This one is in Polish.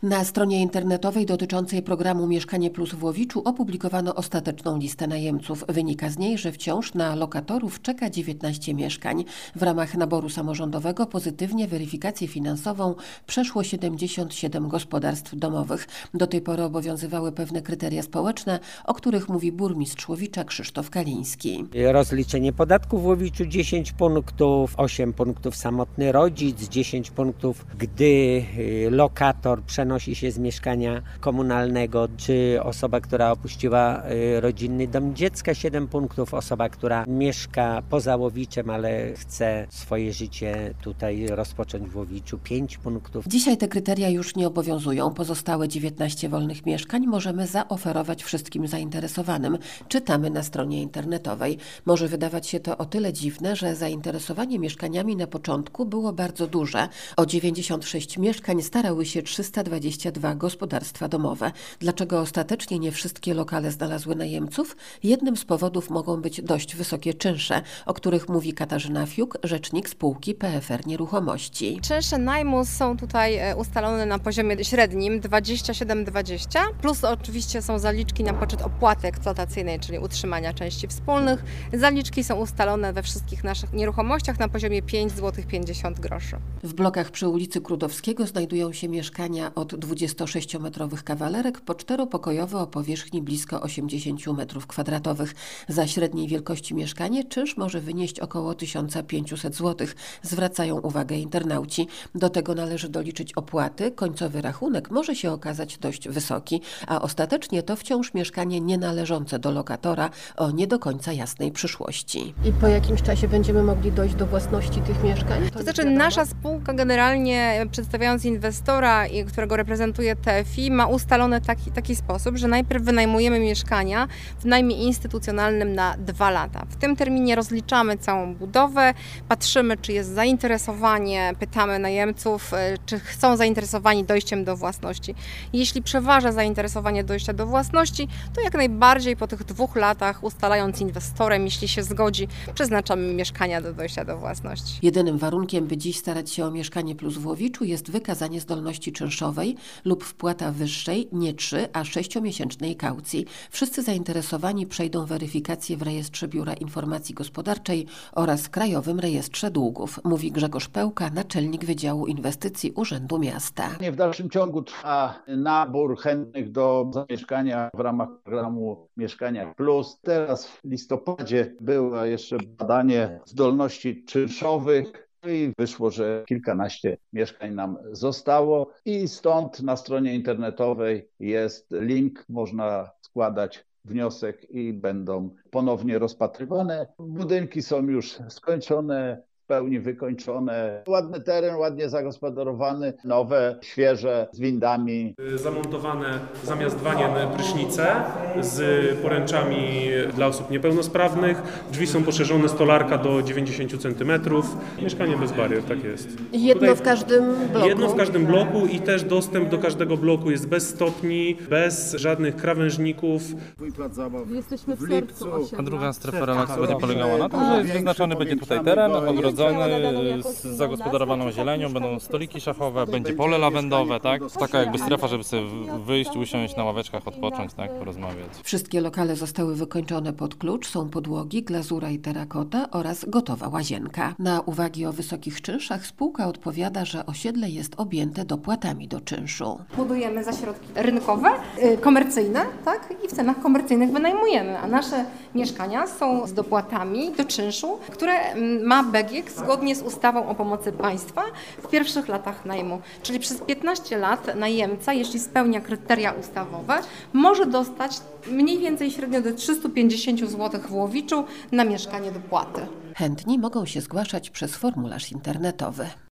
Na stronie internetowej dotyczącej programu Mieszkanie Plus w Łowiczu opublikowano ostateczną listę najemców. Wynika z niej, że wciąż na lokatorów czeka 19 mieszkań. W ramach naboru samorządowego pozytywnie weryfikację finansową przeszło 77 gospodarstw domowych. Do tej pory obowiązywały pewne kryteria społeczne, o których mówi burmistrz Łowicza Krzysztof Kaliński. Rozliczenie podatku w Łowiczu 10 punktów, 8 punktów samotny rodzic, 10 punktów, gdy lokator przenosi się z mieszkania komunalnego, czy osoba, która opuściła rodzinny dom dziecka, 7 punktów, osoba, która mieszka poza Łowiczem, ale chce swoje życie tutaj rozpocząć w Łowiczu, 5 punktów. Dzisiaj te kryteria już nie obowiązują. Pozostałe 19 wolnych mieszkań możemy zaoferować wszystkim zainteresowanym. Czytamy na stronie internetowej. Może wydawać się to o tyle dziwne, że zainteresowanie mieszkaniami na początku było bardzo duże. O 96 mieszkań starały się 322 gospodarstwa domowe. Dlaczego ostatecznie nie wszystkie lokale znalazły najemców? Jednym z powodów mogą być dość wysokie czynsze, o których mówi Katarzyna Fiuk, rzecznik spółki PFR Nieruchomości. Czynsze najmu są tutaj ustalone na poziomie średnim 27,20, plus oczywiście są zaliczki na poczet opłaty eksploatacyjnej, czyli utrzymania części wspólnych. Zaliczki są ustalone we wszystkich naszych nieruchomościach na poziomie 5,50 zł. W blokach przy ulicy Krudowskiego znajdują się mieszkania od 26-metrowych kawalerek po 4-pokojowe o powierzchni blisko 80 m2. Za średniej wielkości mieszkanie czynsz może wynieść około 1500 zł, zwracają uwagę internauci. Do tego należy doliczyć opłaty, końcowy rachunek może się okazać dość wysoki, a ostatecznie to wciąż mieszkanie nienależące do lokatora o nie do końca jasnej przyszłości. I po jakimś czasie będziemy mogli dojść do własności tych mieszkań? To znaczy nasza spółka generalnie przedstawiając inwestora, którego reprezentuje TFI, ma ustalony taki sposób, że najpierw wynajmujemy mieszkania w najmie instytucjonalnym na 2 lata. W tym terminie rozliczamy całą budowę, patrzymy, czy jest zainteresowanie, pytamy najemców, czy są zainteresowani dojściem do własności. Jeśli przeważa zainteresowanie dojścia do własności, to jak najbardziej po tych 2 latach, ustalając z inwestorem, jeśli się zgodzi, przeznaczamy mieszkania do dojścia do własności. Jedynym warunkiem, by dziś starać się o Mieszkanie Plus w Łowiczu, jest wykazanie zdolności czynszowej lub wpłata wyższej, nie 3, a 6-miesięcznej kaucji. Wszyscy zainteresowani przejdą weryfikację w Rejestrze Biura Informacji Gospodarczej oraz Krajowym Rejestrze Długów, mówi Grzegorz Pełka, naczelnik Wydziału Inwestycji Urzędu Miasta. W dalszym ciągu trwa nabór chętnych do zamieszkania w ramach programu Mieszkania Plus. Teraz w listopadzie było jeszcze badanie zdolności czynszowych. I wyszło, że kilkanaście mieszkań nam zostało i stąd na stronie internetowej jest link, można składać wniosek i będą ponownie rozpatrywane. Budynki są już skończone, w pełni wykończone. Ładny teren, ładnie zagospodarowany, nowe, świeże, z windami. Zamontowane zamiast wanien prysznice z poręczami dla osób niepełnosprawnych. Drzwi są poszerzone, stolarka do 90 cm. Mieszkanie bez barier, tak jest. Jedno w każdym bloku? Jedno w każdym bloku i też dostęp do każdego bloku jest bez stopni, bez żadnych krawężników. Plac zabaw. Jesteśmy w sercu osiedla. A druga strefa relaksu będzie polegała na tym, że wyznaczony będzie tutaj teren ogrodzony z zagospodarowaną zielenią, będą stoliki szachowe, będzie pole lawendowe, tak? Taka jakby strefa, żeby sobie wyjść, usiąść na ławeczkach, odpocząć, tak? Porozmawiać. Wszystkie lokale zostały wykończone pod klucz, są podłogi, glazura i terakota oraz gotowa łazienka. Na uwagi o wysokich czynszach spółka odpowiada, że osiedle jest objęte dopłatami do czynszu. Budujemy za środki rynkowe, komercyjne, tak? I w cenach komercyjnych wynajmujemy, a nasze mieszkania są z dopłatami do czynszu, które ma BGK zgodnie z ustawą o pomocy państwa w pierwszych latach najmu. Czyli przez 15 lat najemca, jeśli spełnia kryteria ustawowe, może dostać mniej więcej średnio do 350 zł w Łowiczu na mieszkanie dopłaty. Chętni mogą się zgłaszać przez formularz internetowy.